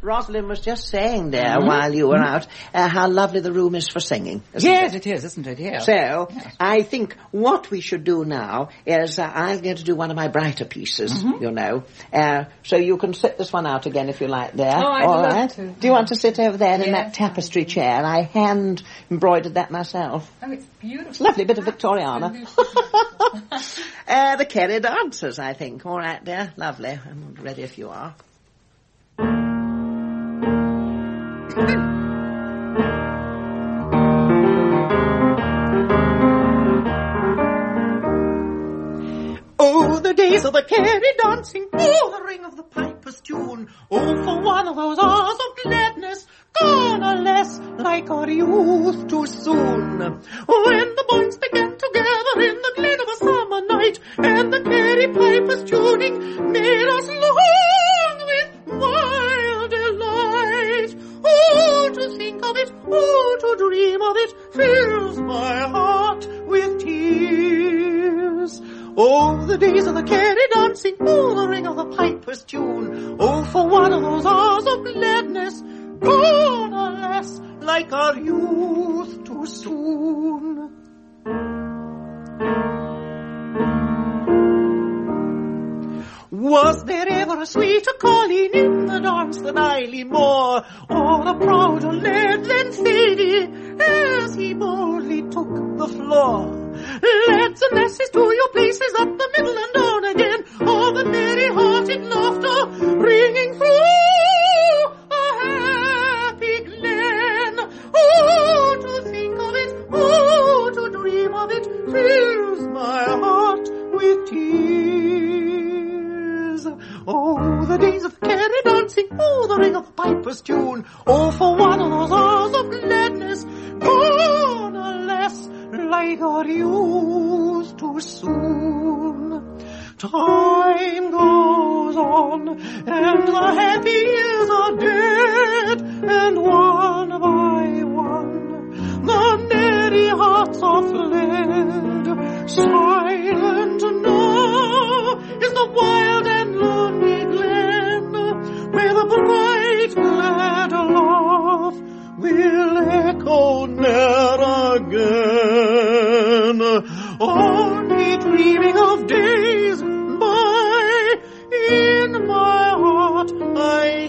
Rosalind was just saying there while you were out how lovely the room is for singing. Yes, it is, isn't it? Yeah. So, I think what we should do now is I'm going to do one of my brighter pieces, you know. So you can sit this one out again if you like there. Oh, I'd love to. Do you want to sit over there in that tapestry chair? I hand embroidered that myself. Oh, it's beautiful. It's a lovely bit of Victoriana. The Kerry dancers, I think. All right, dear. Lovely. I'm ready if you are. Oh, the days of the Kerry dancing, oh, the ring of the piper's tune. Oh, for one of those hours of gladness, gone alas, like our youth too soon. When the boys began to gather in the glen of a summer night, and the Kerry piper's tuning made us long with wild delight. Oh, to think of it, oh, to dream of it, fills my heart with tears. Oh, the days of the Kerry dancing, oh, the ring of the piper's tune. Oh, for one of those hours of gladness, gone, alas, like our youth too soon. Was there ever a sweeter calling in the dance than Eiley Moore, or a prouder lad than Thady, as he boldly took the floor? Lads and lasses, to your places, up the middle and down again, all the merry-hearted laughter ringing through a happy glen. Oh, to think of it, oh, to dream of it, fills my heart with tears. Oh, the days of Kerry dancing, oh, the ring of the piper's tune. Oh, for one of those hours of gladness, gone, alas, like our youth too soon. Time goes on, and the happy years are dead, and one by one the merry hearts are fled. Silent now is the wild and lonely glen, where the bright glad laugh will echo ne'er again. Only dreaming of days by, in my heart I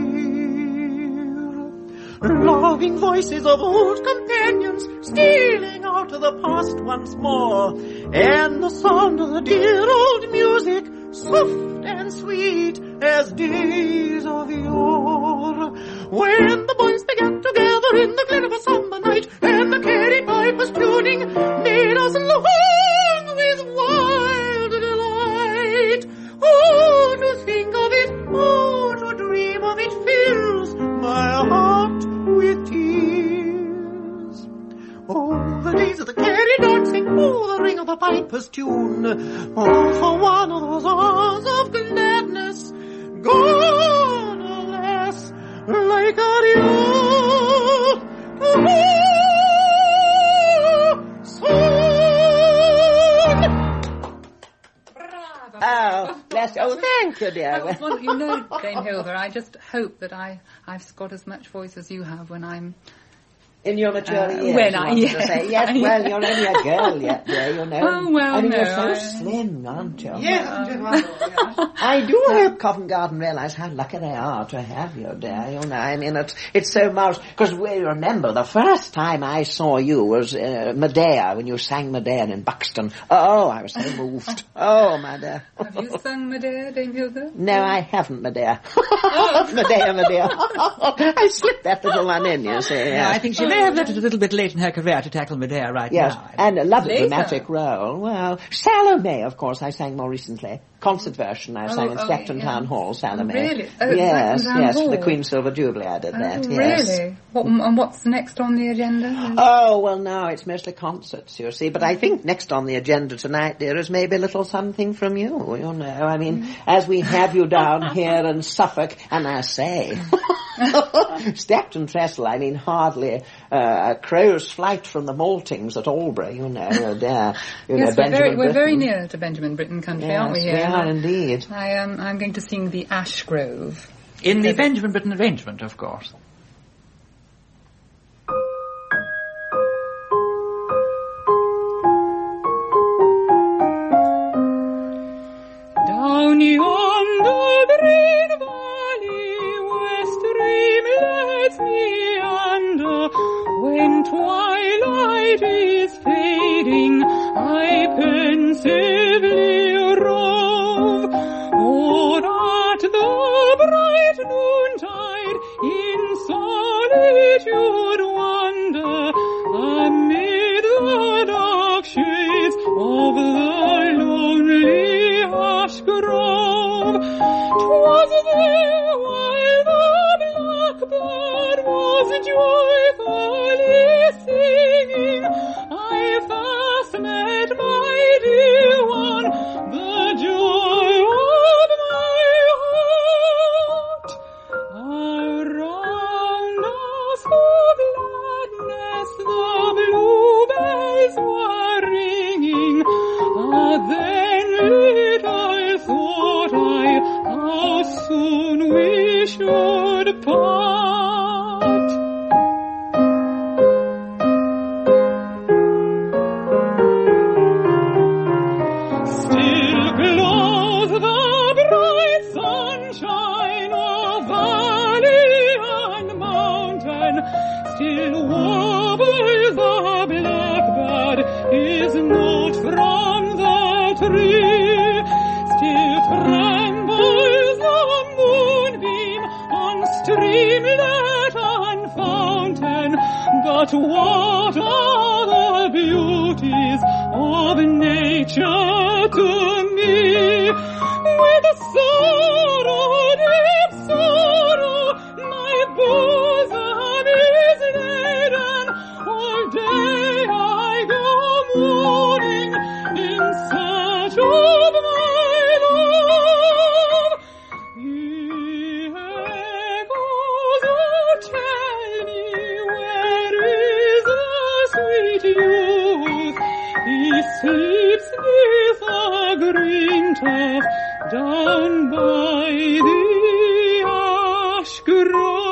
hear loving voices of old companions stealing out of the past once more, and the sound of the dear old music soft and sweet as days of yore. When the boys began to gather in the glen of a summer night, and the Kerry piper's tuning made us long with wild delight. Oh, to think of it, oh, to dream of it, fills my heart with tears. Oh, the days of the Kerry dancing, oh, the ring of the piper's tune. Oh, for one of those hours of gladness, gone, alas, like our youth too soon. Bravo. Oh, bless you. Oh, thank you, dear. You know, Dame Hilda, I just hope that I've got as much voice as you have when I'm in your mature years, when you I, want yes, to say. Yes, well, you're only a girl yet, dear, you know. Oh, well, I mean, no, you're so slim, aren't you? Yes, I do hope Covent Garden realise how lucky they are to have you, dear, you know. I mean, it's so marvellous. Because we remember the first time I saw you was Medea, when you sang Medea in Buxton. Oh, I was so moved. Oh, my dear. Have you sung Medea, Dame Hilda? No, I haven't, Medea. Medea. I slipped that little one in, you see. No, I think she may have left it a little bit late in her career to tackle Medea right yes, now. and a lovely Later. dramatic role. Well, Salome, of course, I sang more recently. Concert version I sang in Stepton Town Hall, Salome. Really? Oh, yes, Stepton Town yes, Hall. for the Queen's Silver Jubilee I did that, Oh, yes. really? And what's next on the agenda? Oh, well, now it's mostly concerts, you see. But I think next on the agenda tonight, dear, is maybe a little something from you, you know. I mean, as we have you down here in Suffolk, and I say, Stepton Trestle, I mean, hardly a crow's flight from the maltings at Albury, you know. Yes, we're very near to Benjamin Britten country, yes, aren't we? Here? We are indeed. I'm going to sing the Ash Grove. In the Benjamin Britten arrangement, of course. Down yonder green valley where streamlets meander, when twilight is fading, I pensively rove, or at the bright noontide in solitude wander, amid the dark shades of the lonely ash grove. 'Twas there while the blackbird was joyfully singing, I first met my dear one, the joy of my heart. Around us the gladness, the bluebells were ringing. Then little thought I how soon we should part. Still glows the bright sunshine of valley and mountain, still warbles the blackbird his note from the tree, still trembles the moonbeam on streamlet and fountain. But what are the beauties of nature to me? With sorrow, deep sorrow, my bosom is laden. All day I go mourning in search of my love. Ye echoes, oh, tell me, where is the sweet youth? He sleeps neath the green turf down by the ash grove.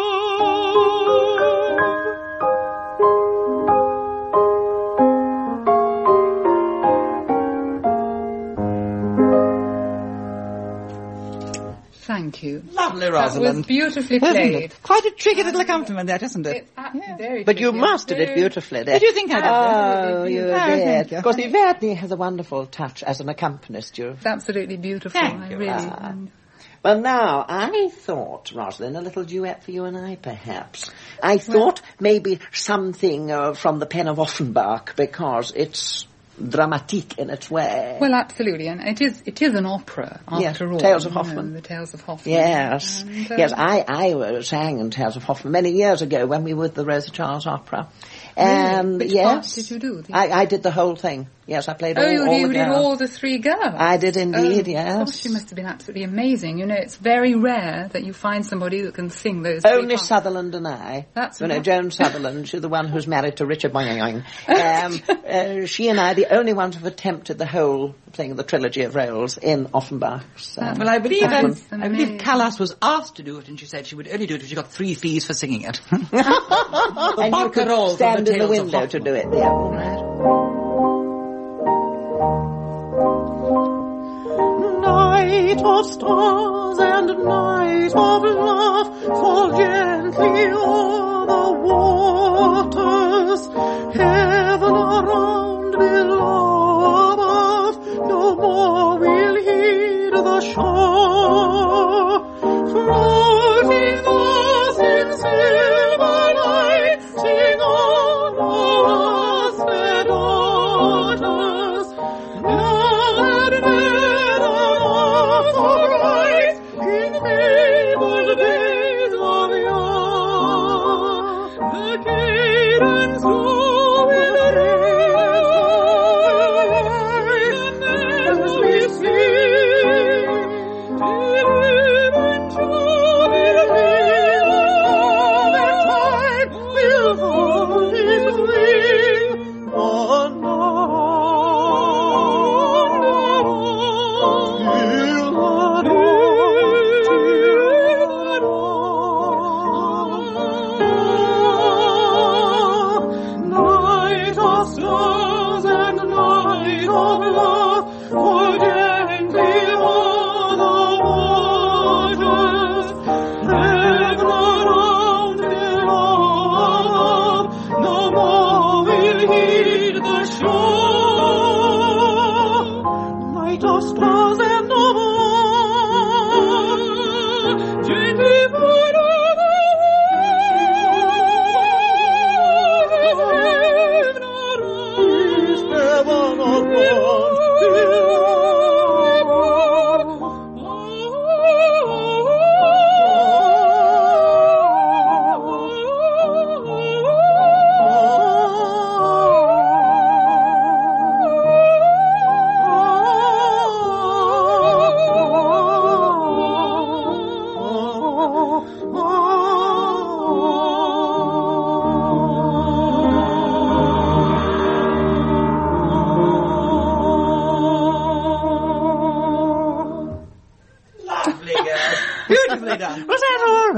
Thank you. Lovely, That Rosalind. was beautifully Isn't played. it? Quite a tricky little accompaniment, that, isn't it? It's very But you tricky. mastered it Very- beautifully there. Did you think I did? Oh, you Oh, thank did. you. Of course, Verdney has a wonderful touch as an accompanist. It's absolutely beautiful. Thank I you. really. Well, now, I thought, Rosalind, a little duet for you and I, perhaps. I thought maybe something from the pen of Offenbach, because it's dramatique in its way. Well, absolutely, and it is an opera Yes, after all. Tales of you know, Hoffmann. the Tales of Hoffmann. Yes, And, yes, I sang in Tales of Hoffmann many years ago when we were with the Rosa Charles Opera. And Which yes, part did you do? I did the whole thing. Yes, I played all you the did girls. all the three girls. I did indeed, Oh, yes. Gosh, you must have been absolutely amazing. You know, it's very rare that you find somebody that can sing those three Only parts. Sutherland and I. That's you know, right. Joan Sutherland, she's the one who's married to Richard Boing. She and I, the only ones who've attempted the whole thing, the trilogy of roles in Offenbach's. Well, I believe That's I believe amazing. Callas was asked to do it, and she said she would only do it if she got 3 fees for singing it. and you Barcarolle could stand from in the Tales of window to Hoffmann. do it there. Right? Night of stars and night of love, fall gently o'er the waters. Heaven around, below above, no more we'll heed the shore. Floating thus in silver light, sing on, O us, fair daughters. Glad meadow of the bright, in fabled days of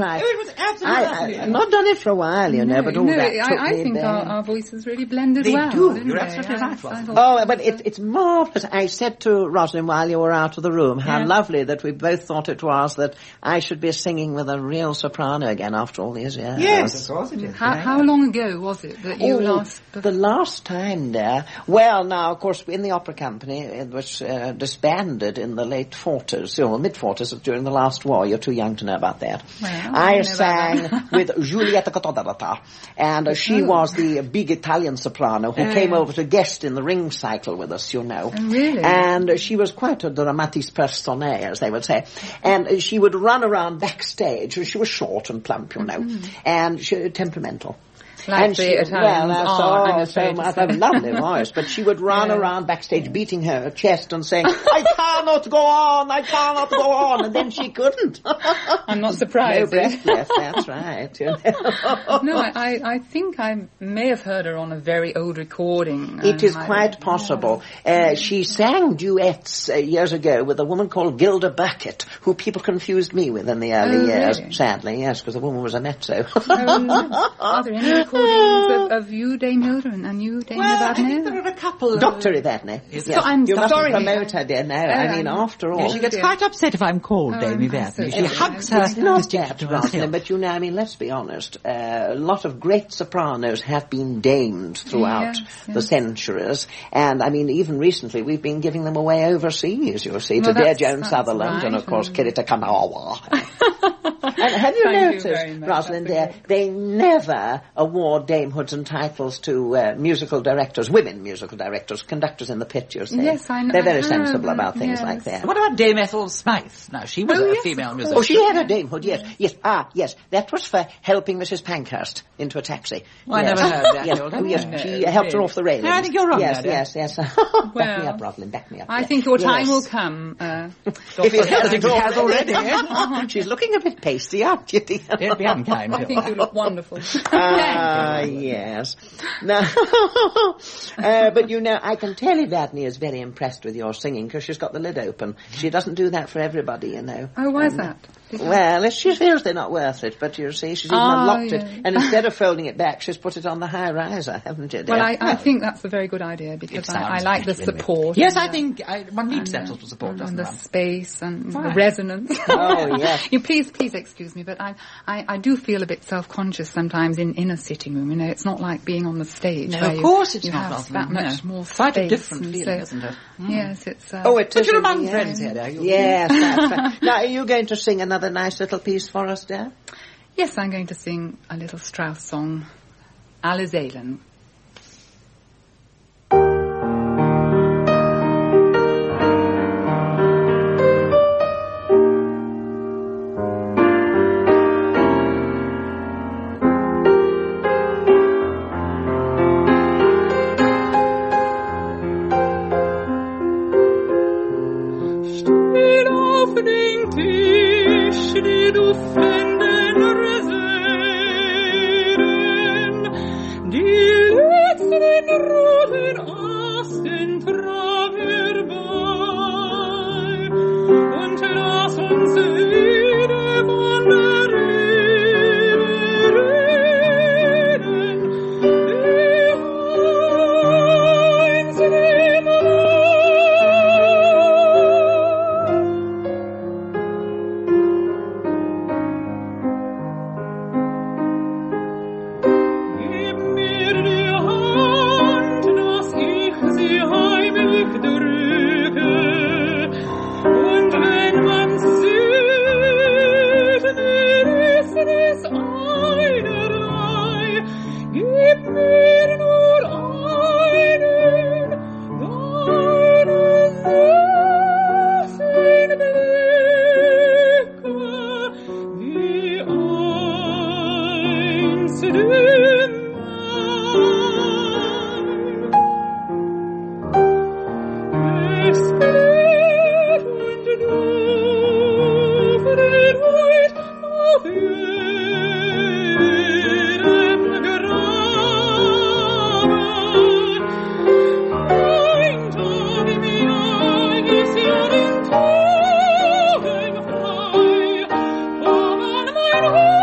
right. It was absolutely I've not done it for a while, you know, but all that took I me think back. our voices really blended They well. do. Didn't You're they? absolutely right, Rosalind. Oh, but it's marvellous. I said to Rosalind while you were out of the room how Yeah. lovely that we both thought it was that I should be singing with a real soprano again after all these years. Yes, of course it is. How long ago was it that you last... The last time there, well, now, of course, in the opera company, it was disbanded in the late 40s, or mid-40s, during the last war. You're too young to know about that. Well, I know about sang that. with Giulietta Cotodata, and she was the big Italian soprano who came over to guest in the ring cycle with us, you know. Oh, really? And she was quite a dramatis personae, as they would say. And she would run around backstage, and she was short and plump, you know, and temperamental. Like and the she, Italians are, I'm afraid to much. say. A lovely voice, but she would run around backstage beating her chest and saying, I cannot go on, and then she couldn't. I'm not surprised. No breathless, that's right. You know. No, I think I may have heard her on a very old recording. It is quite possible. She sang duets years ago with a woman called Gilda Burkett, who people confused me with in the early years, really? sadly, yes, because the woman was a mezzo. Are there any recordings of you, Dame Hilda, and you, Dame Well, I think Evadne? there are a couple. Dr. Evadne. Yes. Yes. I'm you sorry. mustn't promote her, dear. No, I mean, after all. Yeah, she gets quite upset if I'm called Dame I'm so Evadne. She sorry. hugs her It's not distinctive that, to Rosalind, herself. but you know, I mean, let's be honest. A lot of great sopranos have been damed throughout the centuries. And, I mean, even recently, we've been giving them away overseas, you see, Well, to dear that's Joan Sutherland and, of course, Kirita Kanawa. And have you Thank you noticed, very much. Rosalind, That's dear, they never award damehoods and titles to musical directors, women musical directors, conductors in the pit, you see. Yes, I know. They're very I have, sensible about things yes. like that. What about Dame Ethel Smythe? Now, she was Oh, a yes, female of musician. course. Oh, she had a damehood, yes. Yes, that was for helping Mrs. Pankhurst into a taxi. Well, I yes. never heard that, Yes, Hilda. oh, yes, No, she helped her really. off the railings. No, I think you're wrong Yes, there, yes. back me Well, up, Rosalind, back me up. I yes. think your time Yes. will come. If it I think it has already. She's looking a bit pasty, aren't you, dear? It'd be unkind. I think you look wonderful. Yes. No, but you know, I can tell Evadne is very impressed with your singing because she's got the lid open. She doesn't do that for everybody, you know. Oh, why is that? Well, she feels they're not worth it, but you see, she's even unlocked it, yeah. and instead of folding it back, she's put it on the high riser, haven't you, dear? Well, I think that's a very good idea because It I sounds like the pretty, doesn't it? support. Yes, and, I think one needs that sort of support, doesn't and the one? space and the Right. resonance. Oh, yes. You please excuse me, but I do feel a bit self-conscious sometimes in a sitting room. You know, it's not like being on the stage. No, where of course it's you not, have Rosalind, that much no. more Quite a space different and feeling, so- isn't it? Yes, it's. Oh, it But is you're really, among yes. friends here, are you? Yes, that's right. Now, are you going to sing another nice little piece for us, dear? Yes, I'm going to sing a little Strauss song, Alles Elend. Steht auf den Tisch die duftenden Reserven, die letzten roten Asten tragen herbei, und lass uns wieder von der Liebe reden, die einst im Land. Gib mir die Hand, dass ich sie heimlich drücke, und wenn man sieht, mir ist es einerlei, gib mir nur einen, deine süßen Blicke, wie einst im Mai. Es geht und duftet heut auf jedem Grabe. Ein Tag im Jahr ist ja den Tagen frei, von mein Herz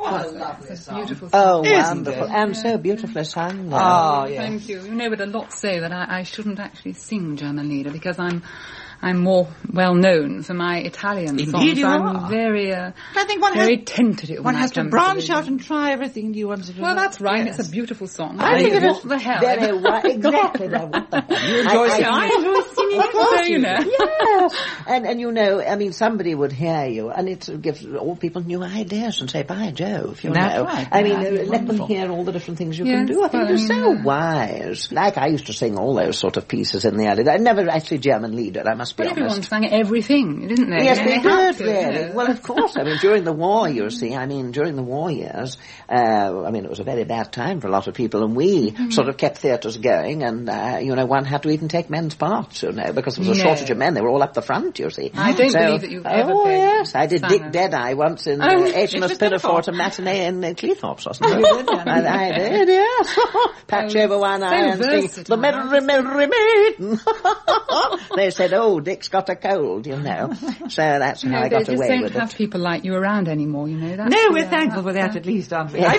What a lovely It's a song. beautiful Oh, song. wonderful. it? And so beautifully sung. though. Oh, yes. Thank you. You know, but a lot say that I shouldn't actually sing German Lieder because I'm more well known for my Italian Indeed songs. you I'm are. very, I think one very has, tentative. one when has I to come branch the out rhythm. and try everything you want to do. Well, that's right. Yes. It's a beautiful song. I think it is What the hell? very exactly. What the hell? You enjoy singing? I enjoy singing Of course it, so you know. Yes. And you know, I mean, somebody would hear you, and it gives all people new ideas and say, by Jove, you That's know. right. I mean, Yeah, let them wonderful. hear all the different things you Yes, can do. I think well, they're so yeah. wise. Like, I used to sing all those sort of pieces in the early days. I never actually German Lieder, I must be But everyone honest. sang everything, didn't they? Yes, You know, they had did, to, really. you know. Well, of course. I mean, during the war, you see, during the war years, I mean, it was a very bad time for a lot of people, and we sort of kept theatres going, and, one had to even take men's parts, because there was a No. shortage of men. They were all up the front, you see. I don't believe that you've ever played yes. I did sang Dick a- Deadeye once in Oh, HMS it was Pinafore, Pinafore. a matinee in Cleethorpes, wasn't it? You did, yeah. And I did, yes. Patch Oh, over one so eye and sing, versatile. the merry maiden. They said, oh, Dick's got a cold, So that's how I They got just away don't with have it. people like you around anymore, you know. That's No, the, we're thankful for that's that the- at least, aren't we? Yeah.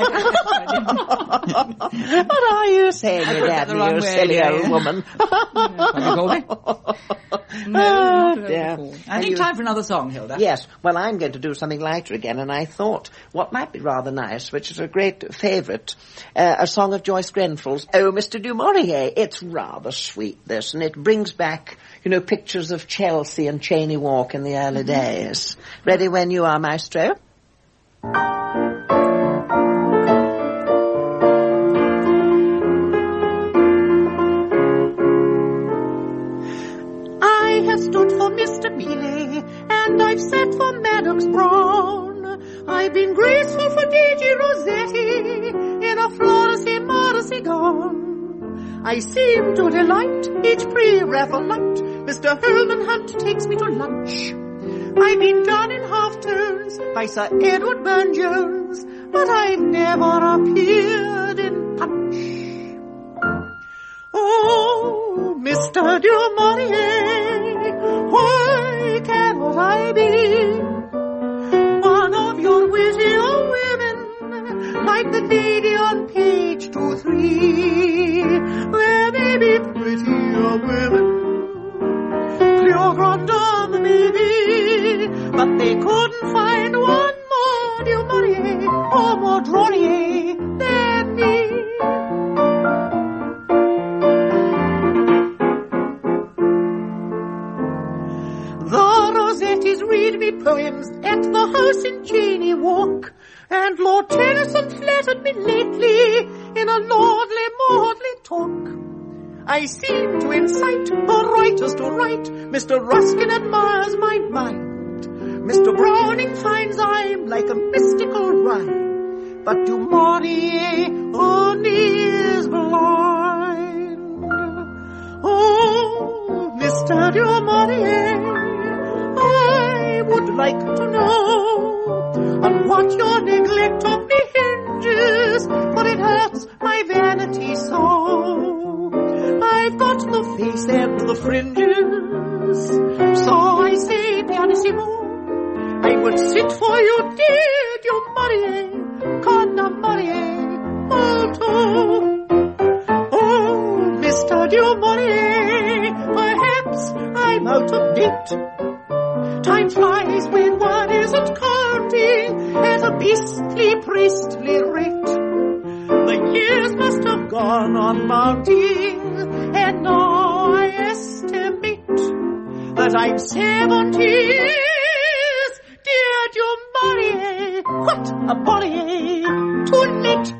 I mean, What are you saying, I you put that the Dabney, wrong you way, silly yeah, old yeah. woman? Have you called me? No, Oh, not at dear. all. I think time for another song, Hilda. Yes, well, I'm going to do something lighter again, and I thought what might be rather nice, which is a great favourite, a song of Joyce Grenfell's, Oh, Mr. Du Maurier. It's rather sweet, this, and it brings back, pictures of Chelsea and Cheney Walk in the early days. Ready when you are, Maestro? I have stood for Mr. Mealy, and I've sat for Maddox Brown. I've been graceful for D.G. Rossetti, in a florisy modesty gown. I seem to delight each pre-Raphaelite. Mr. Herman Hunt takes me to lunch. I've been done in half-tones by Sir Edward Burne-Jones, but I've never appeared in Punch. Oh, Mr. Du Maurier, why cannot I be one of your wittier women, like the lady on page 2-3? There may be prettier women, plus grandeur maybe, but they couldn't find one more Du Maurier or more Drollier than me. The Rossettis read me poems at the house in Cheney Walk, and Lord Tennyson flattered me lately in a lordly, maudly talk. I seem to incite the writers to write. Mr. Ruskin admires my mind. Mr. Browning finds I'm like a mystical rhyme. But Du Maurier only is blind. Oh, Mr. Du Maurier, I would like to know on what your neglect of me hinges, for it hurts my vanity so. I've got the face and the fringes, so I say pianissimo, I would sit for you, dear Du Maurier, con amore molto. Oh, Mr. Du Maurier, perhaps I'm out of date. Time flies when one isn't counting at a beastly, priestly rate. The years must have gone on mounting, and now I estimate that I'm 70 years, dear Du Maurier. What a Maurier, too late.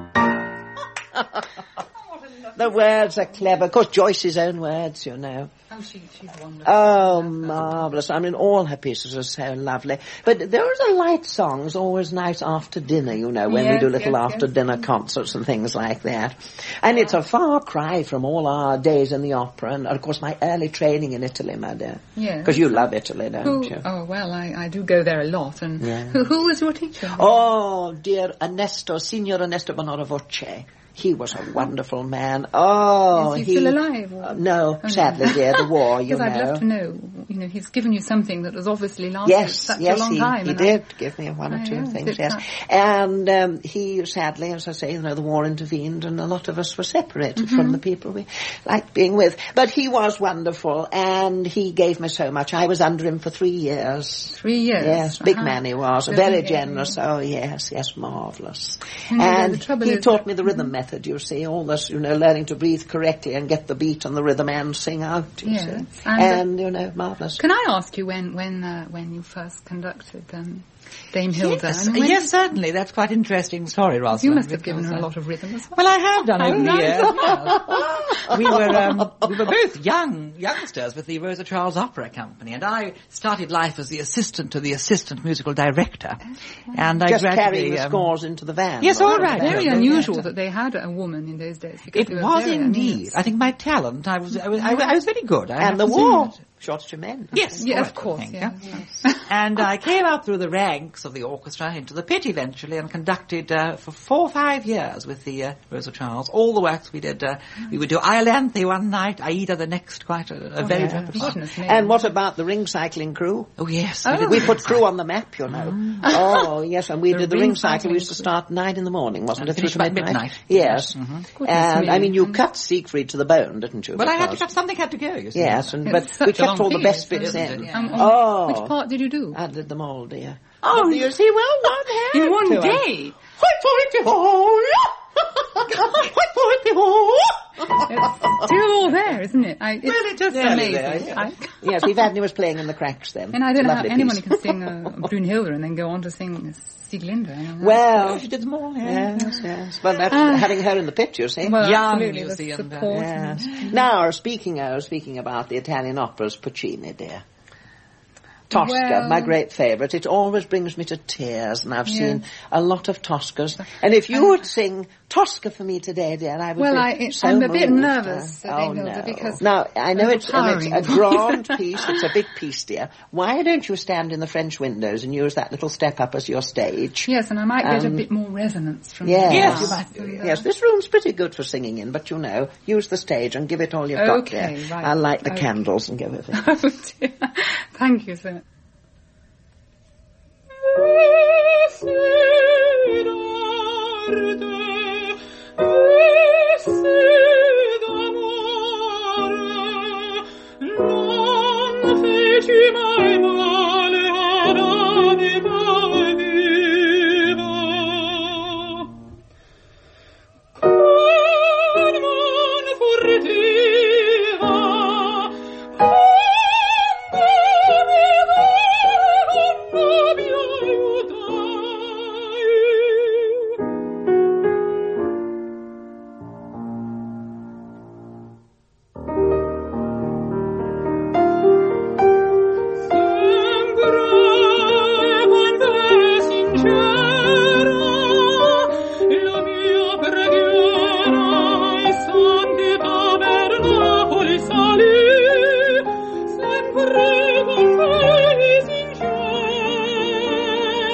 The words are clever. Of course, Joyce's own words, Oh, she's wonderful. Oh, marvellous. All her pieces are so lovely. But those are light songs, always nice after dinner, when we Yes, do little yes, after-dinner concerts and things like that. And it's a far cry from all our days in the opera and, of course, my early training in Italy, my dear. Yes. Because you love Italy, don't you? Oh, well, I do go there a lot. And Yeah. who was your teacher? Oh, dear Signor Ernesto Bonorovoce. He was a wonderful man. Oh, Is he still alive? Or? No, sadly, dear, the war, you Because know. I'd love to know. You know, he's given you something that has obviously lasted such a long time. He and did give me one or I two know, things, it's yes. And he, sadly, as I say, you know, the war intervened and a lot of us were separated from the people we liked being with. But he was wonderful and he gave me so much. I was under him for 3 years. 3 years? Yes, big man he was, very Yeah. generous. Oh, yes, marvellous. You know, And the trouble he is taught that- me the rhythm method, you see, all this, you know, learning to breathe correctly and get the beat on the rhythm and sing out, you Yes. see. And, And, you know, marvellous. Can I ask you when you first conducted Dame Hilda? Yes, I mean, when- yes, certainly. That's quite an interesting story, Rosalind. You must have given because, her a lot of rhythm as well. Well, I have done over the right. years. Yes. We were both youngsters with the Rosa Charles Opera Company, and I started life as the assistant to the assistant musical director. And I Just gradually carrying the scores into the van. Yes, all right. Very Yeah. unusual that they had a woman in those days. Because It they were was very indeed. unusual. I think my talent. I was very good. I have And the to say war, that. shortage of men. Yes, Yeah, all of right, I course. think, Yeah. And I came up through the ranks of the orchestra into the pit eventually and conducted for 4 or 5 years with the Rosa Charles. All the works we did. We would do Iolanthe one night, Aida the next, quite a very repertoire. Goodness me. And what about the ring cycling crew? Oh, yes. Oh. We put crew on the map, you know. Oh, yes, and we The did the ring ring cycle. We used to cycling start 9 in the morning, wasn't it? And finish Through to about midnight. Yes. Goodness And, me. I mean, you cut Siegfried to the bone, didn't you? But I had to Because- cut, something had to go, you see. Yes, and, It's but such we a kept long all the piece, best bits isn't it? in. Yeah. Oh. Which part did you do? I did them all, dear. Oh, you see, well, one hand in one to it. day? It's still all there, isn't it? It's Really, just nearly amazing. there, yeah. Yes, Evadne was playing in the cracks then. And I don't know how Lovely anyone piece. can sing Brunhilde and then go on to sing Sieglinde. I mean, that's- Well, She did them all, yeah. yes. Well, that's having her in the pit, you see. well, young, absolutely, you the see, and, support. Yes. Now, speaking about the Italian operas, Puccini, dear. Tosca, Well- my great favourite. It always brings me to tears, and I've Yes. seen a lot of Toscas. And if you would sing Tosca for me today, dear, I would Well, be so I'm a bit moved. nervous, Oh, Hilda, no. because Now, I know it's a overpowering. grand piece, it's a big piece, dear. Why don't you stand in the French windows and use that little step up as your stage? Yes, and I might get a bit more resonance from Yes. that. Yes, you might do, Yes, this room's pretty good for singing in, but you know, use the stage and give it all you've got Okay, there. right. I'll light the Okay. candles and give it. Oh, dear. Thank you so much. Non feci mai male ad anima viva. Con man furtiva, quando mi aiutai. Sempre quando è sincera la mia preghiera e santità per Napoli salì, sempre con fede sincera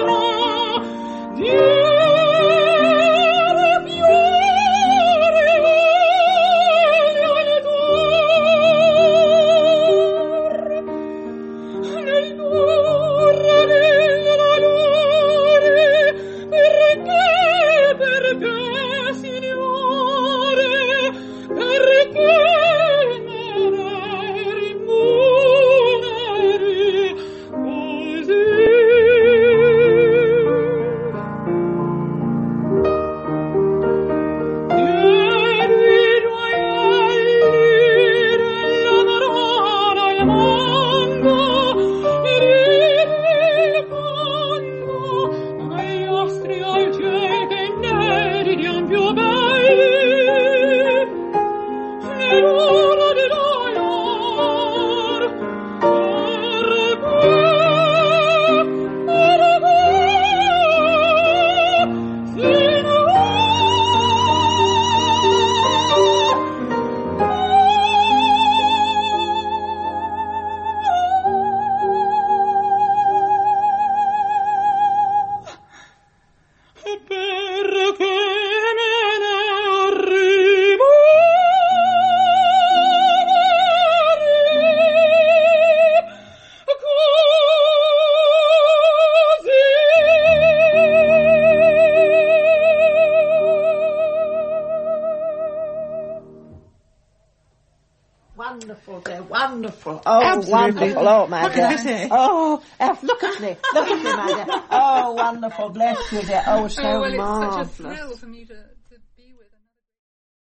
wonderful, dear, wonderful. Oh, Absolutely. wonderful. Oh, my What dear. can I say? Oh, Elf, look at me, my dear. Oh, wonderful, bless you, dear. Oh, so Oh, well, it's marvellous. such a thrill for me to